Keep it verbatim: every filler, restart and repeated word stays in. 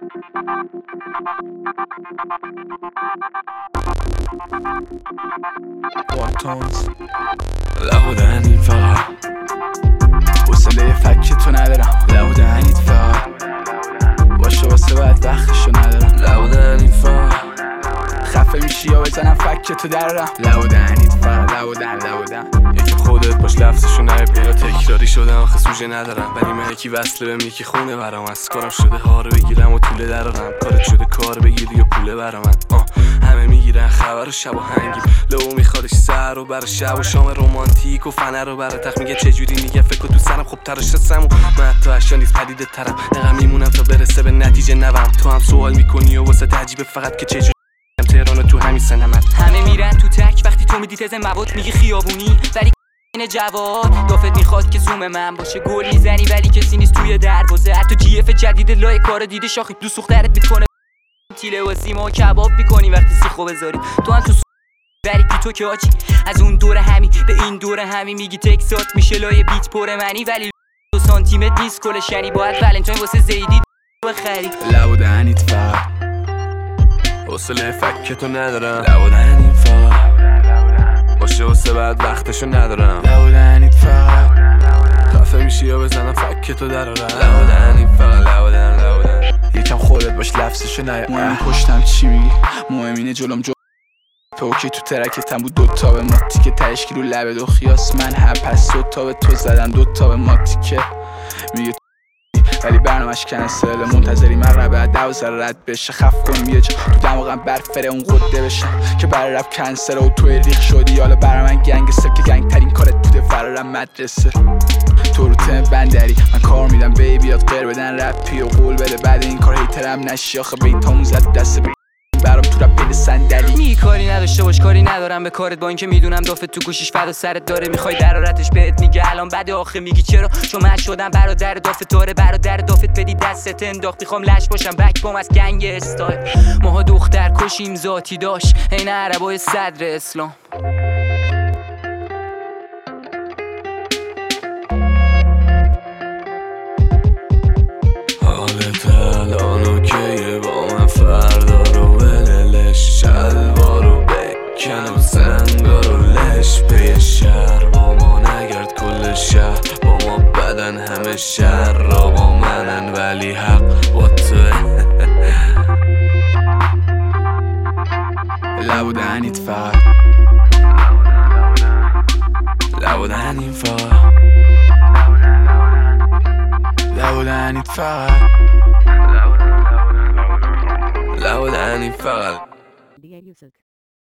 وانتونز لبو دهنید فقط حوصله فک تو ندارم. لبو دهنید فقط باشه واسه بعد وقتشو ندارم. لبو دهنید فقط خفه میشی یا بزنم فک تو درارم. لبو دهنید فقط لبو دهن لبو دهن یکی خودت باش لفظشو نهی پیدا تکراری شدم آخه سوژه ندارم. ولی من یکی وصله بهم یکی خونه برام از کارم شده ها رو بگیرم و طوله درارم. کارت شده کار بگیری یا پوله برام آه همه میگیرن خبر و شب و هنگیم لو میخوادش سر رو برای شب و شام رومانتیک و فنر رو برای تخت میگه چجوری میگه فکر تو سرم خوب ترش رسم و من حتی اشیا نیست پدیده ترم نقم میمونم تا برسه به نتیجه نوم. تو هم سوال میکنی و واسه تعجیبه فقط که چجوری تهران تو همین سنمت همه میرن تو تک وقتی تو میدی تز مواد میگی خیابونی ولی این جواد دافت میخواد که زوم من باشه گل میزنی ولی کسی نیست توی دروازه. حتی جی اف جدید لای کار دیده شاخی دو سوخترت میکنه تیله و سیما و کباب میکنی وقتی سیخو بذاری. تو هم تو بری پی تو که آچی از اون دور همی به این دور همی میگی تکسات میشه لای بیت پر منی ولی دو سانتیمتر نیست کلش یعنی باید ولنتاین واسه زیدی بخری. لبو دهنید فقط حوصله فک تو ندارم. لبو دهنید فقط باشه واسه بعد وقتشو ندارم. لبو دهنید فقط خفه میشی یا بزنم فک تو درارم. لبو دهنید فقط لبو دهن لبو دهن یکم خودت باش لفظشو نهی. مهم پشتم چی میگی مهم اینه جلوم جو پوکی تو ترکتم بود دوتا به ماتی که تشکی رو لبه دو خیاس من هم پس دوتا به تو زدن دوتا به ماتی که میگه ولی برنامهش کنسل منتظری من ربه دوزر رد بشه خف کنیم یه جا تو دماغم برفره اون قده بشم که بر رب کنسل و توی ریخ شدی حالا برا من گنگ سر که گنگ ترین کارت بوده فرارم مدرسه تو رو تم بندری من کار میدم بیبیات غیر بدن رپی و قول بده بعد این کار هیترم نشی آخه بیتامون زد دست برام تو رپ بین صندلی می کاری نداشته باش کاری ندارم به کارت با اینکه میدونم دافت تو گوشیش فدا سرت داره میخوای درارتش بهت میگه الان بعد آخه میگی چرا چون من شدم برادر دافت داره برادر دافت بدی دستت انداخت میخوام لش باشم بک بام از گنگ استایل ماها دختر کشیم ذاتی داشت عین عربای صدر اسلام. حالت الان اوکیه با من فردا رو ولش شلوار رو بکن و سنگا رو لش پی شهر با ما نگرد کل شهر با ما بدن همه شهر را با منن ولی حق با توه. لبو دهنید فقط لبو دهنید فقط لبو دهنید فقط لبو دهنید فقط